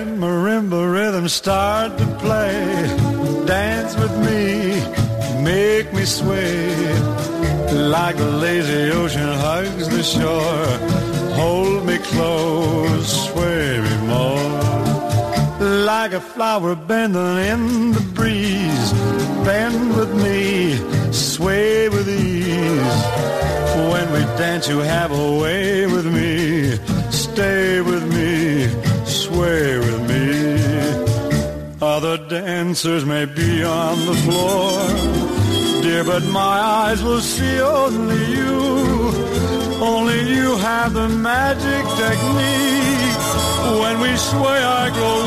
When marimba rhythms start to play, dance with me, make me sway. Like the lazy ocean hugs the shore, hold me close, sway me more. Like a flower bending in the breeze, bend with me, sway with ease. When we dance you have a way with me, stay with me, sway with me. Other dancers may be on the floor, dear, but my eyes will see only you. Only you have the magic technique. When we sway I grow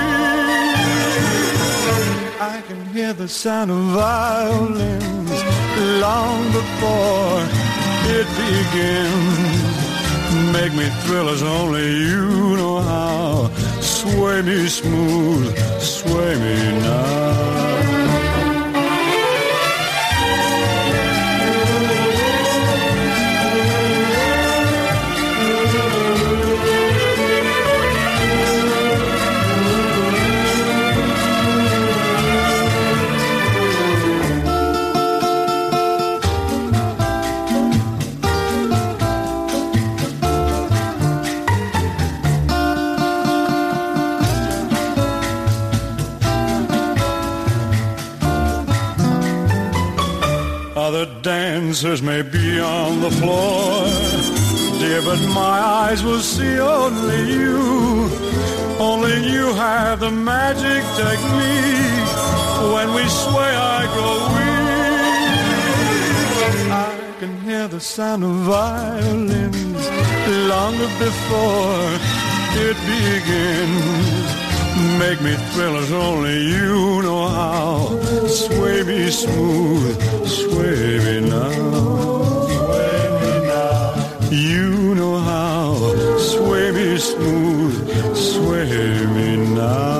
weak. I can hear the sound of violins long before it begins. Make me thrill as only you know how. Sway me smooth, sway me now. Other dancers may be on the floor, dear, but my eyes will see only you. Only you have the magic technique. When we sway I grow weak. I can hear the sound of violins long before it begins. Make me thrill as only you know how. Sway me smooth, sway me now. Sway me now. You know how. Sway me smooth, sway me now.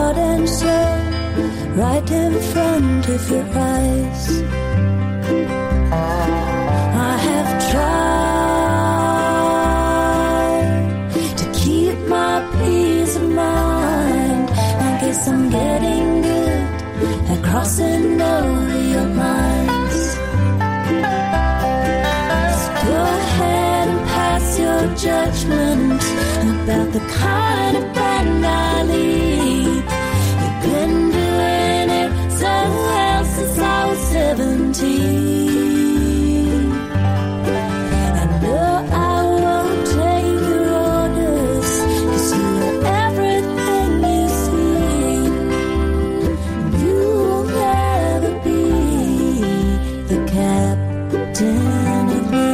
heart and soul right in front of your eyes. I have tried to keep my peace of mind. I guess I'm getting good at crossing over your lines. So go ahead and pass your judgment about the kind of band I lead. You've been doing it so well since I was 17. I know I won't take your orders, 'cause you are everything you see. You will never be the captain of me.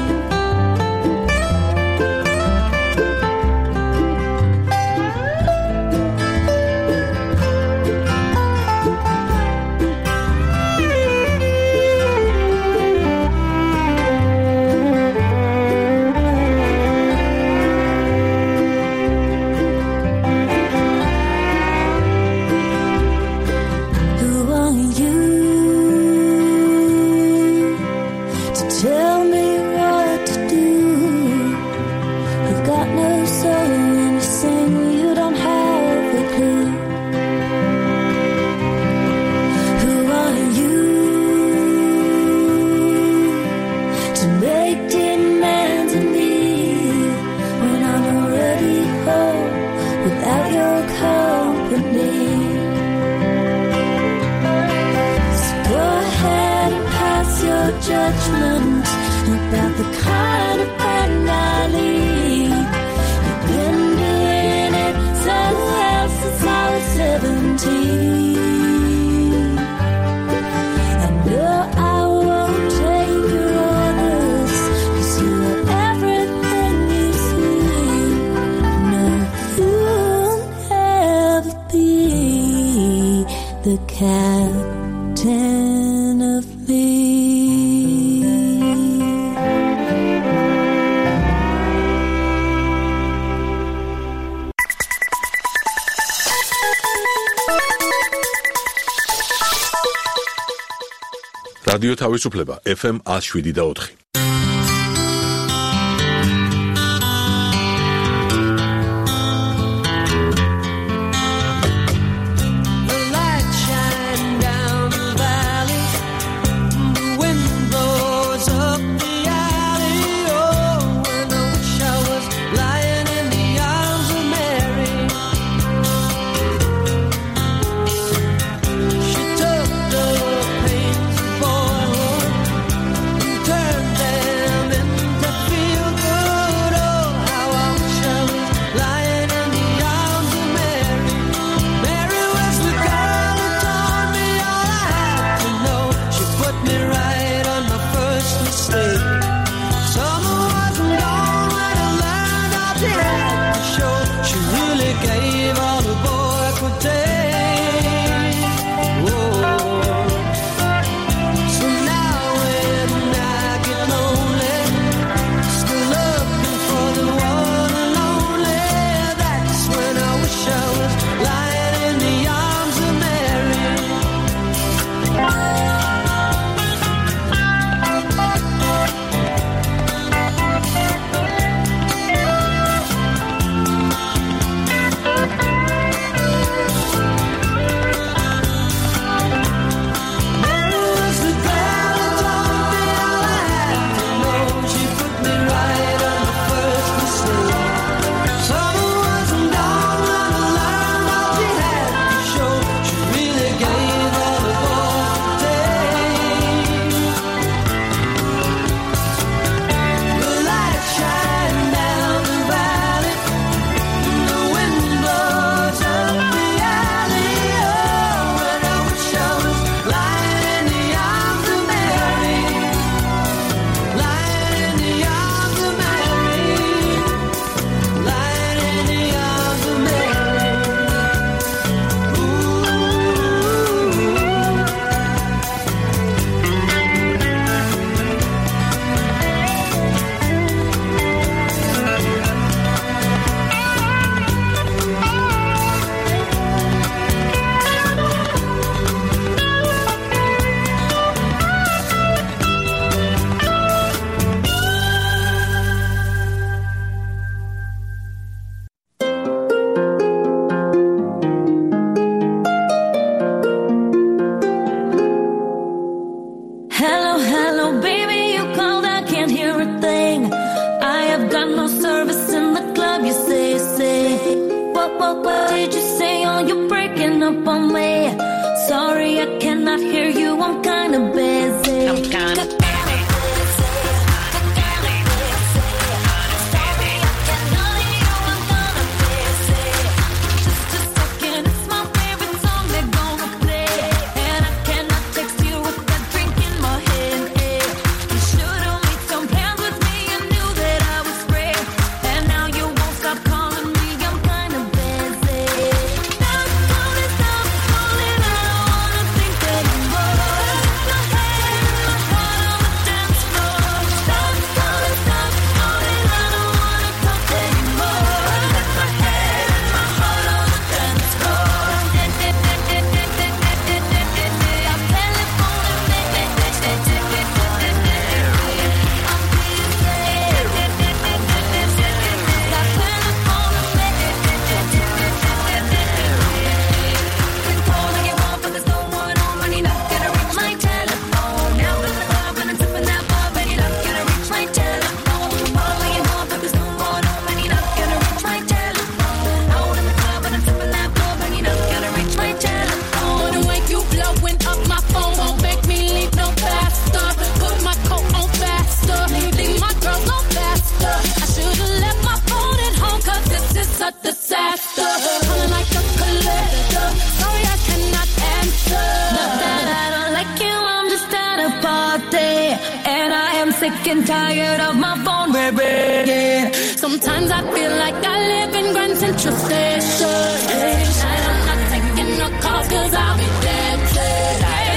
Judgment about the kind of band I lead. You've been doing it so well since I was 17. I know I won't take your orders, 'cause you are everything you see. No, you'll never be the captain of me. რადიო თავისუფლება FM 107.4. what did you say? Oh, you're breaking up on me. Sorry, I cannot hear you. I'm kinda busy. I'm kinda busy. And tired of my phone, baby. Yeah. Sometimes I feel like I live in Grand Central Station. And I'm not taking no calls 'cause I'll be dancing.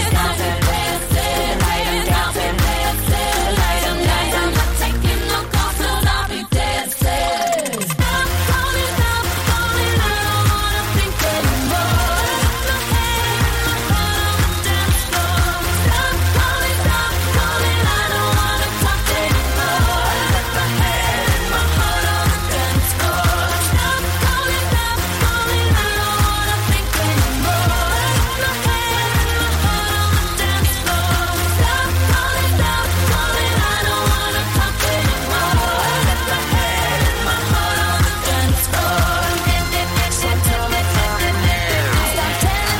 I'm not taking no calls 'cause I'll be dancing. Stop calling, I don't wanna think anymore. My head and my heart on the dance floor. Stop calling, I don't wanna talk anymore. My head and my heart on the dance floor. Stop calling, I don't wanna think anymore. My head and my heart on the dance floor. Stop calling, I don't wanna talk anymore. My head and my heart on the dance floor. Stop telephoning me. I'm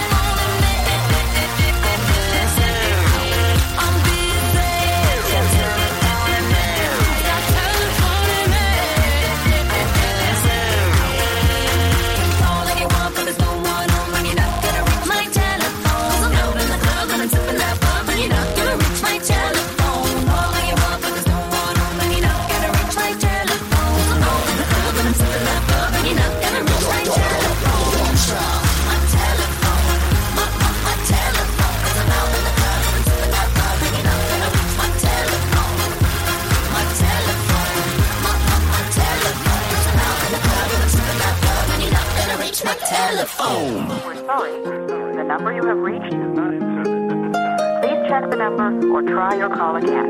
busy. Stop telephoning me. Call anyone, but there's no one home, and you're not gonna reach my telephone. I'm out in the club and I'm sipping that bub, and you're not gonna reach my telephone. Call anyone, but there's no one home, and you're not gonna reach my telephone. I'm out in the club and I'm sipping that bub, and you're not gonna reach my telephone. My telephone, my telephone. 'Cause I'm out in the club and I'm sipping that bub, and you're not gonna reach my telephone. My telephone, my telephone. 'Cause I'm out in the club and I'm sipping that bub, and you're not gonna reach my telephone. We're sorry. The number you have reached is not in service. Please check the number or try your call again.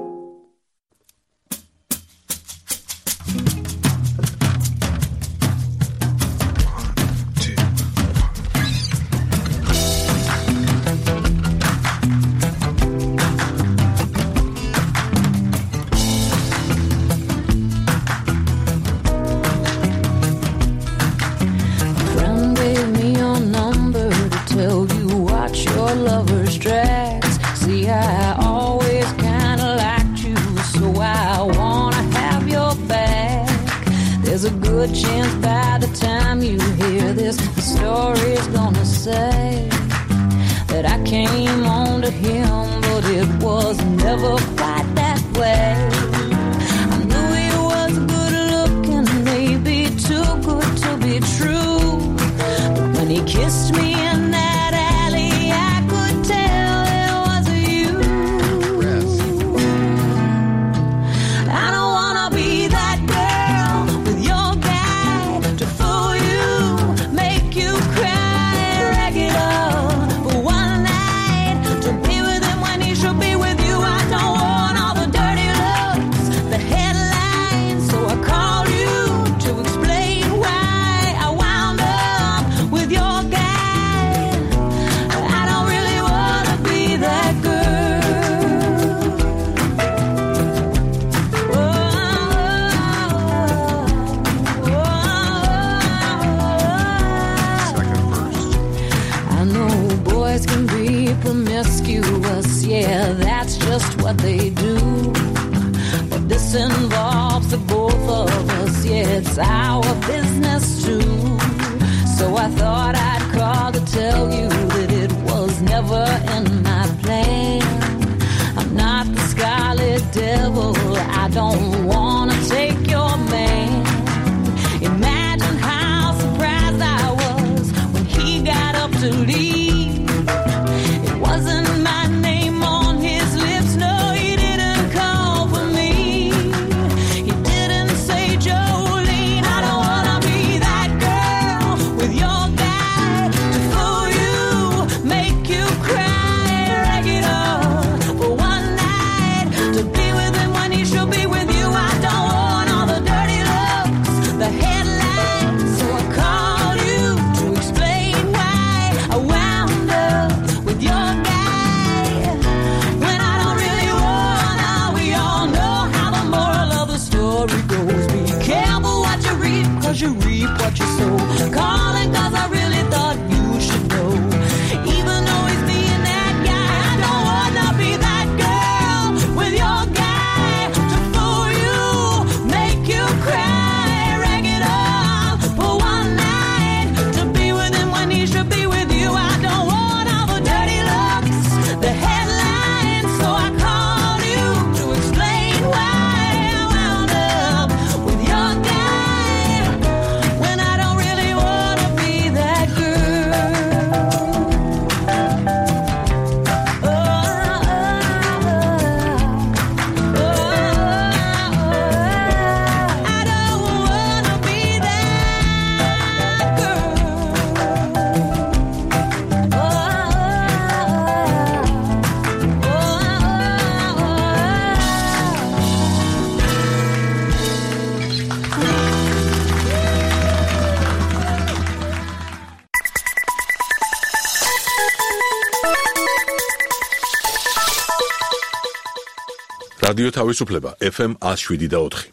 Friend gave me your number to tell you watch your lover's tracks. See, I always kinda liked you, so I wanna have your back. There's a good chance by the time you hear this, the story's gonna say that I came on to him, but it was never quite that way. I knew he was good looking, maybe too good to be true. But when he kissed me in that alley, I could tell it was you. I don't wanna be that girl with your guy to fool you, make you cry regular for one night, to be with him when he should be with you. I don't want all the dirty looks, the headlines, so I called you to explain why I wound up with your guy. promiscuous, yeah, that's just what they do. But this involves the both of us, yeah, it's our business too. So I thought I'd call to tell you that it was never in my plan. I'm not the scarlet devil, I don't wanna take your man. Imagine how surprised I was when he got up to leave. It wasn't my name on his lips, no, he didn't call for me. He didn't say, Jolene, I don't wanna be that girl with your guy to fool you, make you cry, rag it up for one night, to be with him when he should be with you. I don't want all the dirty looks, the headlines, so I called you to explain why I wound up with your guy when I don't really wanna. We all know how the moral of the story goes. Be careful what you reap, 'cause you reap what you sow. Calling 'cause I really thought you should know. Even though he's being that guy, I don't wanna be that girl with your guy to fool you, make you cry, rag it up for one night, to be with him when he should be with you. I don't want all the dirty looks, the headlines, so I called you to explain why I wound up with your guy when I don't really wanna be that girl. I don't wanna be that რადიო თავისუფლება FM 107.4.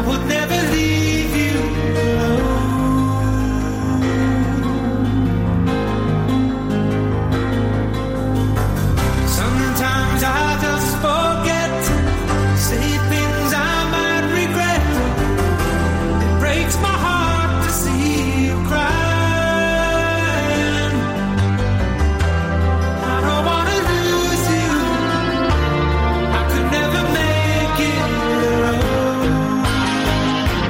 I would never leave you alone. Sometimes I just forget to say things I might regret. It breaks my heart to see you crying. I don't wanna lose you. I could never make it alone.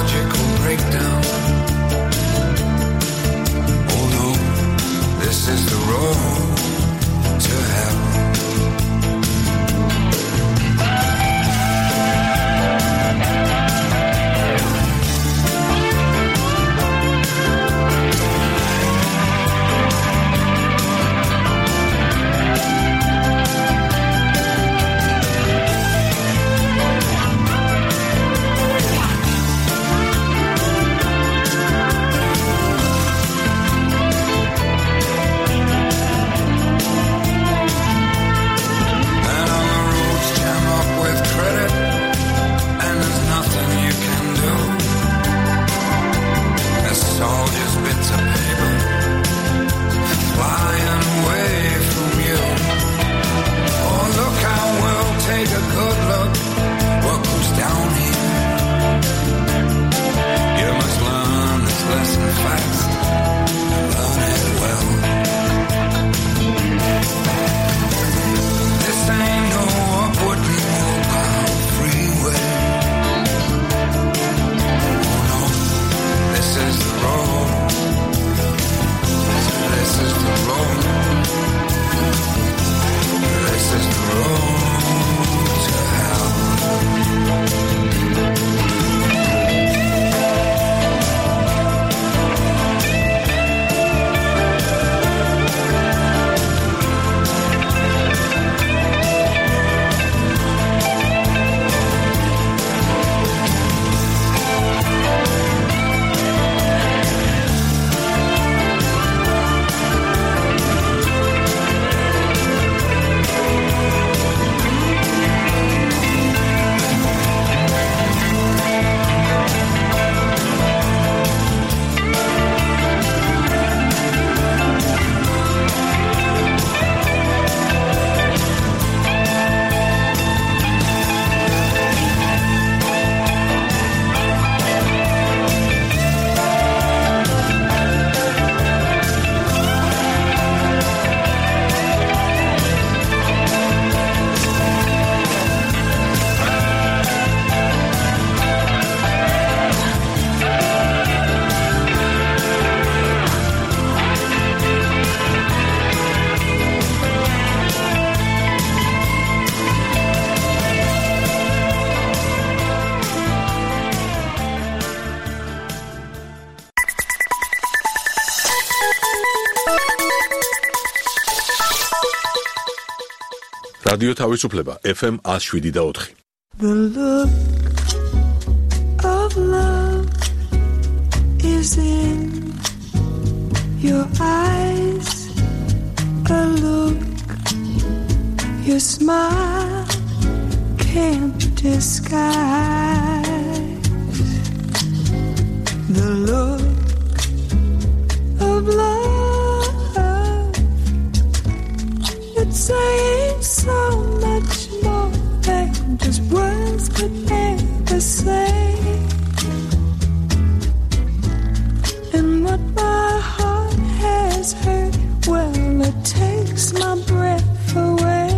logical breakdown. Oh no, this is the road to hell. რადიო თავისუფლება FM 107.4. The look of love is in your eyes, a look your smile can't disguise. The look of love, it's saying so much more than just words could ever say. And what my heart has heard, well, it takes my breath away.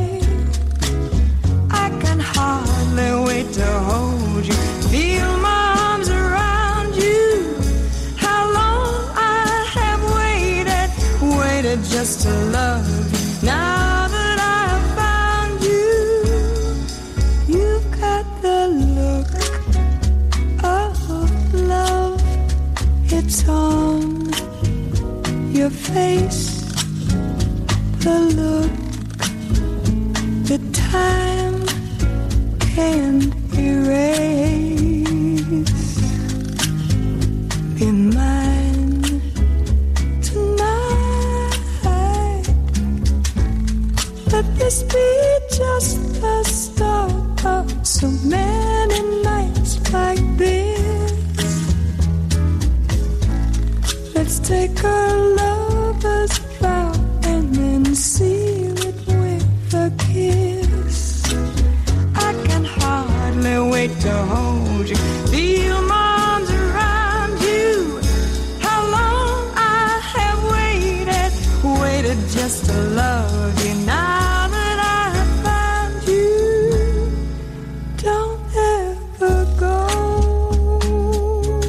I can hardly wait to hold you, feel my arms around you. How long I have waited just to love you. Now that I've found you, you've got the look of love. It's on your face, the look that time can't erase. Be mine tonight. Let this be just the start of so many nights like this. Let's take our lover's vow and then seal it with a kiss. I can hardly wait to hold you, feel my arms around you. How long I have waited just to love you. Now that I have found you, don't ever go.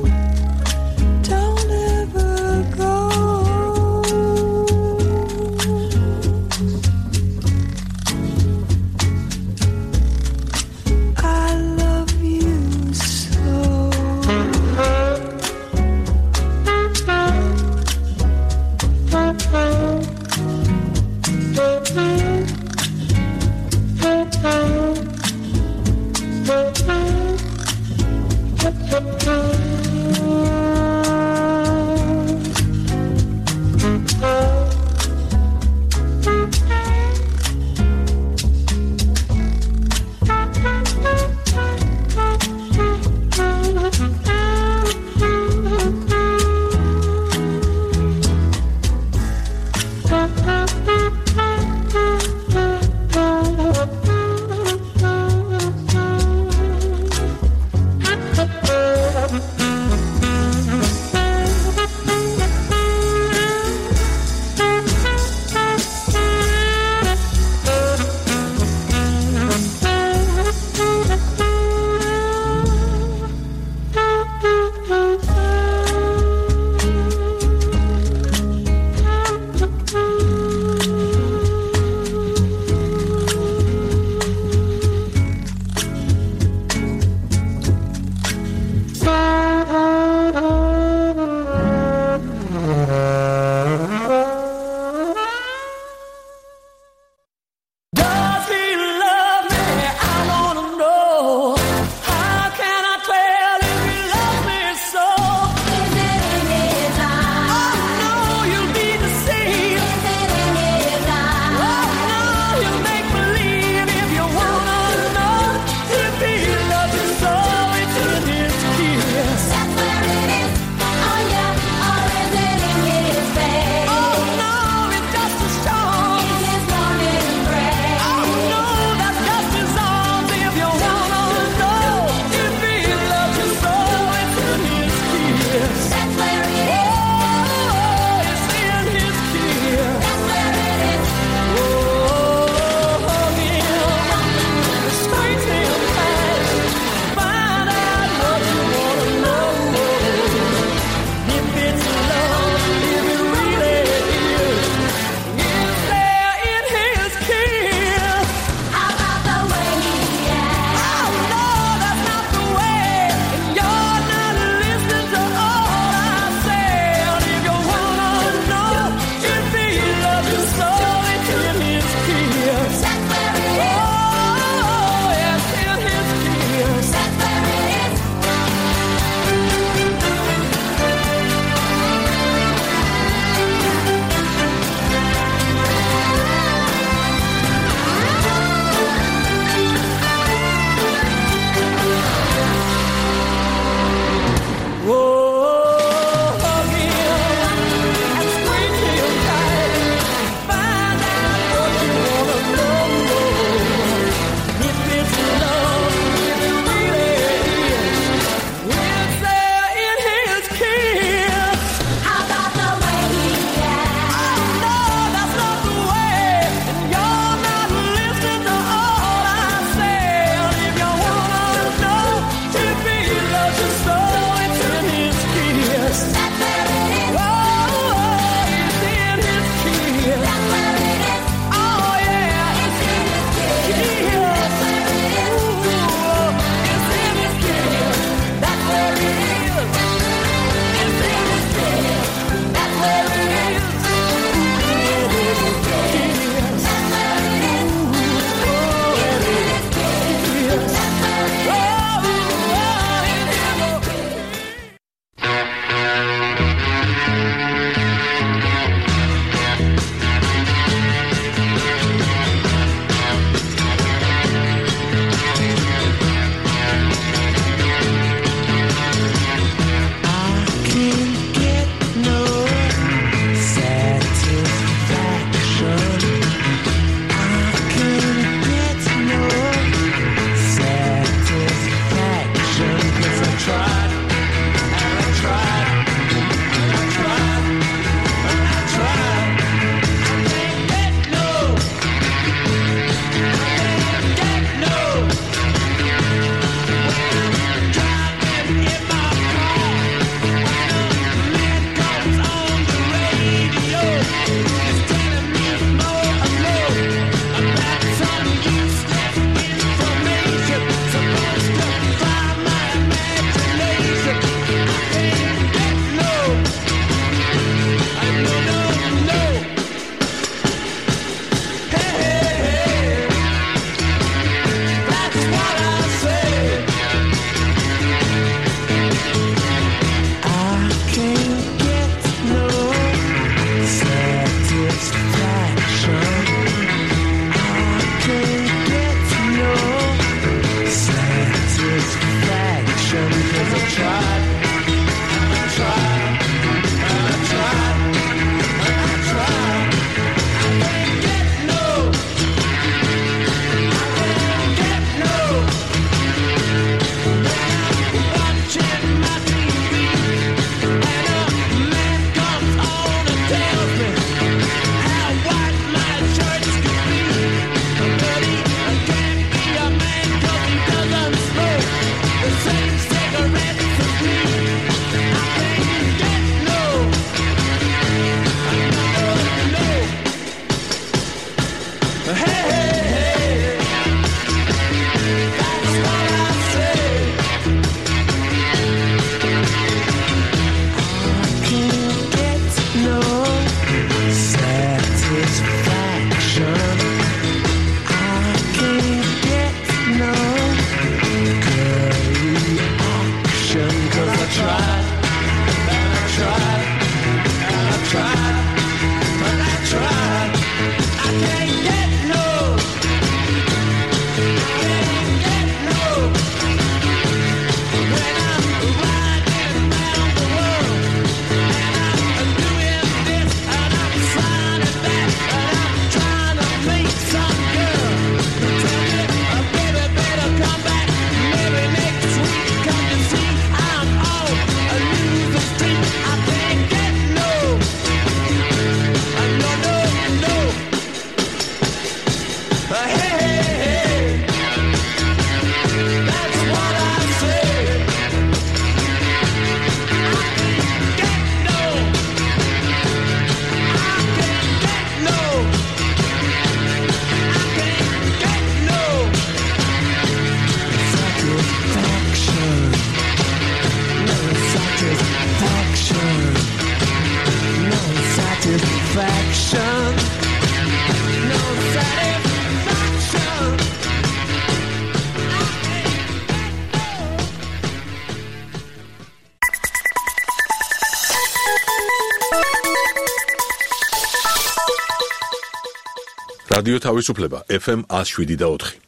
რადიო თავისუფლება FM 107.4.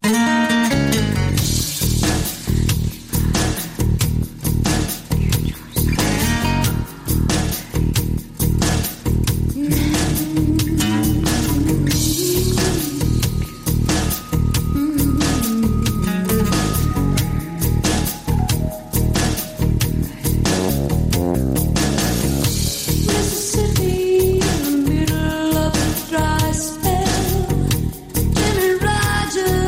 Mississippi, in the middle of a dry spell. Jimmy Rogers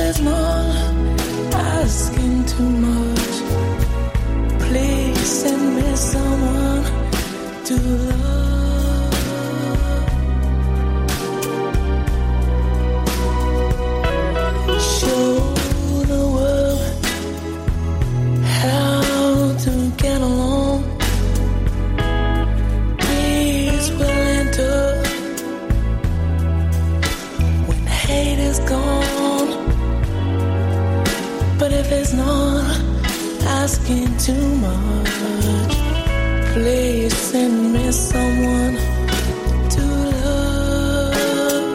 it's not asking too much, please send me someone to love. Show the world how to get along. Peace will enter when hate is gone. But if it's not asking too much, please send me someone to love.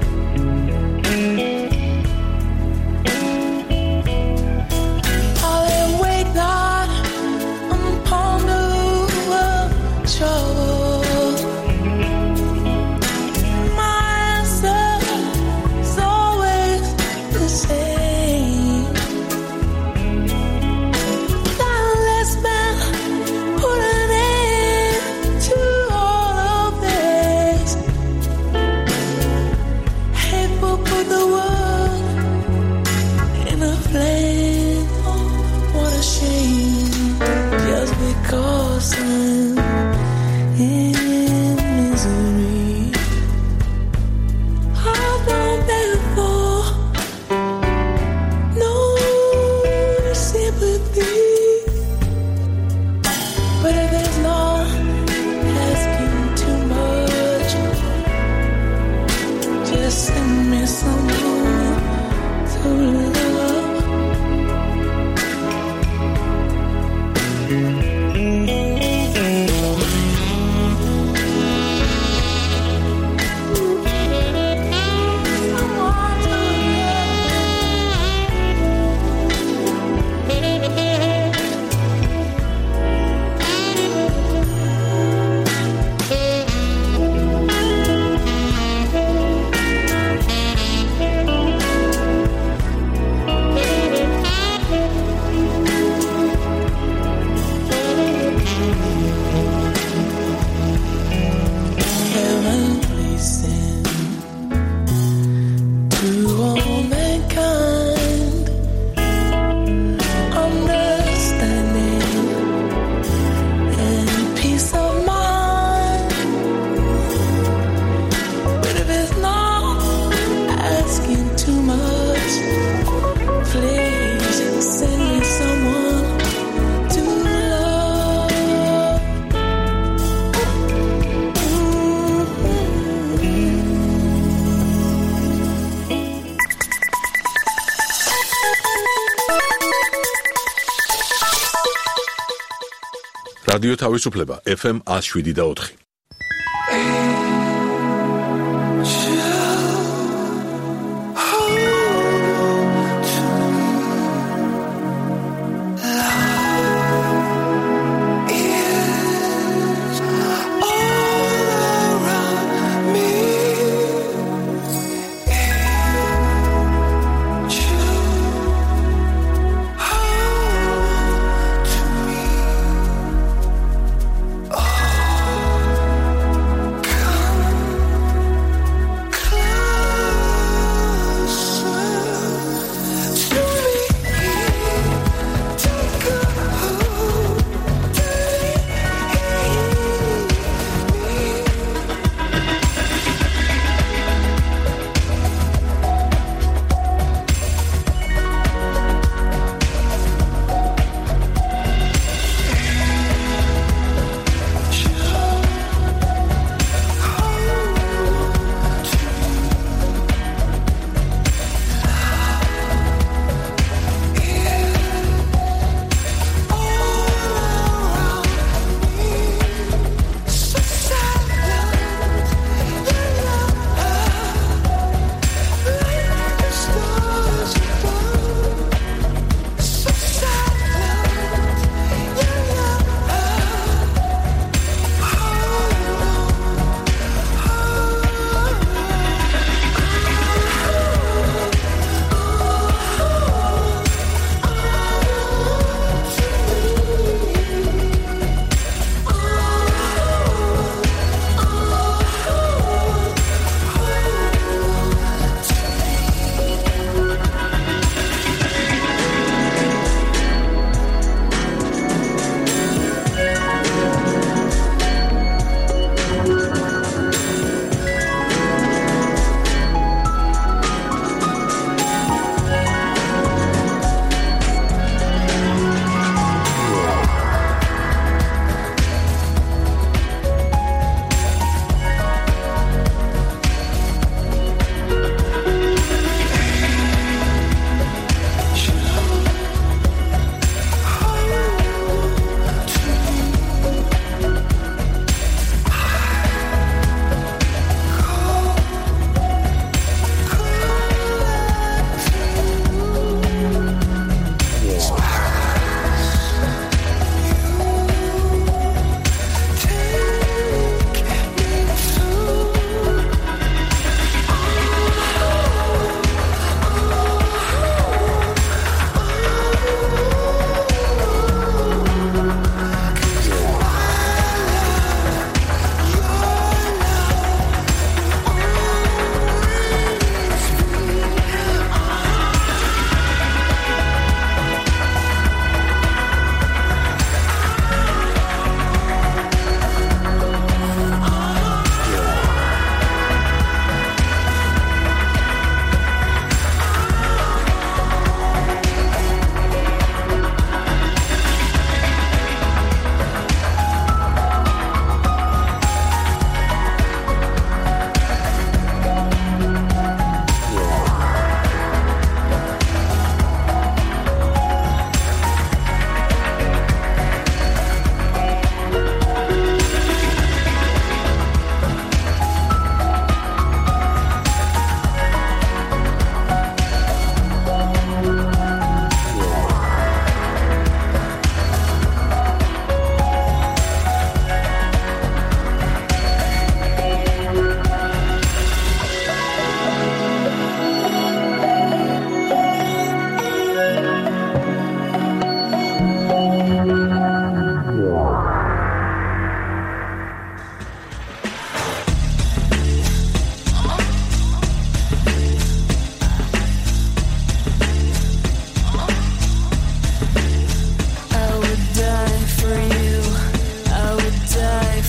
I'll wait not upon the trouble. My answer is always the same. Let's put an end to all of this. Hateful put the world in a flame. Oh, what a shame. Just because I'm in misery, I've known before no sympathy. But if it's not asking too much, just send me someone to love. Someone to Heaven, please send to all mankind understanding and peace of mind. But if it's not asking too much, please send me someone to love. რადიო თავისუფლება FM 107.4. Come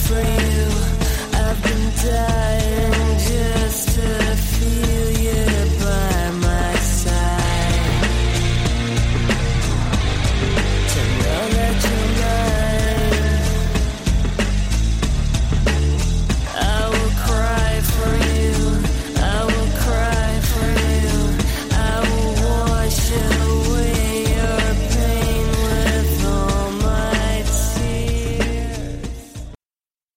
for you. I've been dying.